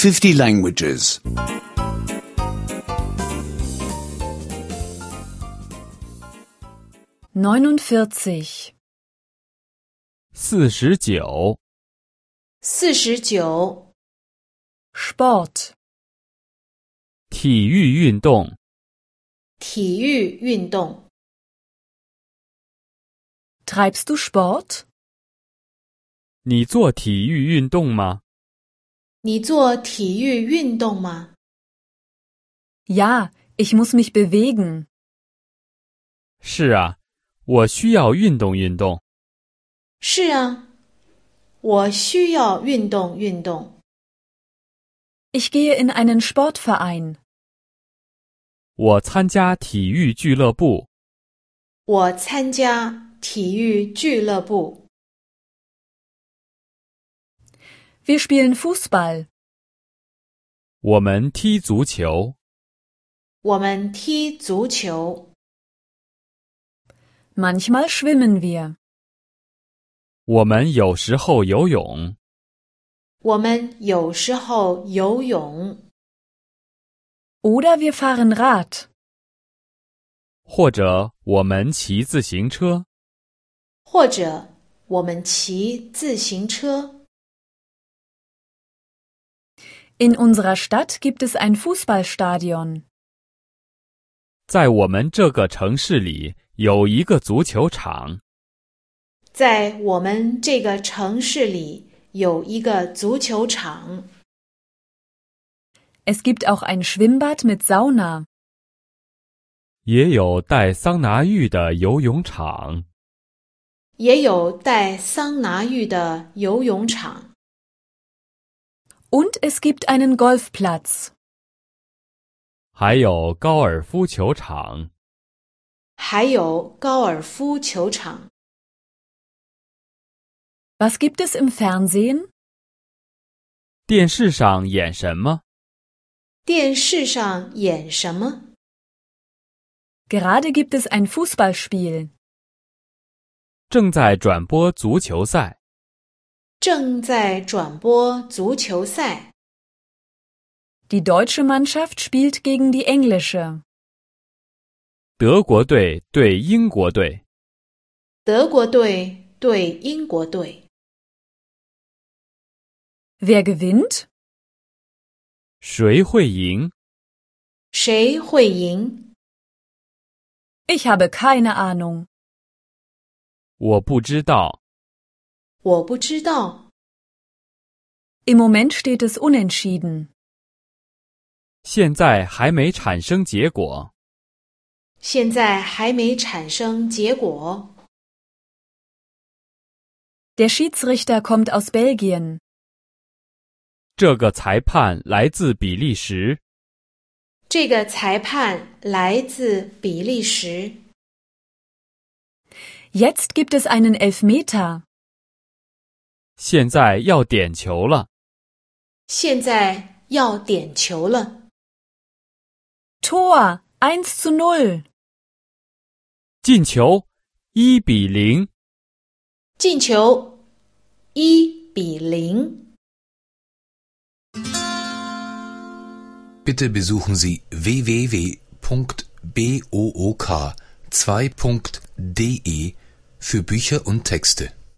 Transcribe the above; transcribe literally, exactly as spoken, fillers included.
fifty languages. neunundvierzig. 四十九。 四十九。 Sport. 体育运动。 体育运动。 Treibst du Sport? 你做体育运动吗？ 你做体育运动吗？ Ja, ich muss mich bewegen. 是啊，我需要运动运动。 是啊，我需要运动运动。 Ich gehe in einen Sportverein. 我参加体育俱乐部。 我参加体育俱乐部。 Wir spielen Fußball. 我们踢足球。 我们踢足球。 Manchmal schwimmen wir. 我们有时候游泳。 我们有时候游泳。 Oder wir fahren Rad. 或者我们骑自行车。 或者我们骑自行车。 In unserer Stadt gibt es ein Fußballstadion. 在我们这个城市里有一个足球场。 在我们这个城市里有一个足球场。 Es gibt auch ein Schwimmbad mit Sauna. 也有带桑拿浴的游泳场。 也有带桑拿浴的游泳场。 Und es gibt einen Golfplatz. 还有高尔夫球场。 还有高尔夫球场。 Was gibt es im Fernsehen? 电视上演什么？ 电视上演什么？ Gerade gibt es ein Fußballspiel. 正在转播足球赛。 正在转播足球赛。 Die deutsche Mannschaft spielt gegen die englische. 德国队对英国队。 德国队对英国队。 Wer gewinnt? 谁会赢？ 谁会赢？ Ich habe keine Ahnung. 我不知道。 我不知道。 Im Moment steht es unentschieden. 现在还没产生结果。 现在还没产生结果。 Der Schiedsrichter kommt aus Belgien. 这个裁判来自比利时。 这个裁判来自比利时。 Jetzt gibt es einen Elfmeter. 现在要点球了。 现在要点球了。 Tor, eins zu null. 进球，一比零。 进球，一比零。 Bitte besuchen Sie w w w punkt book zwei punkt de für Bücher und Texte.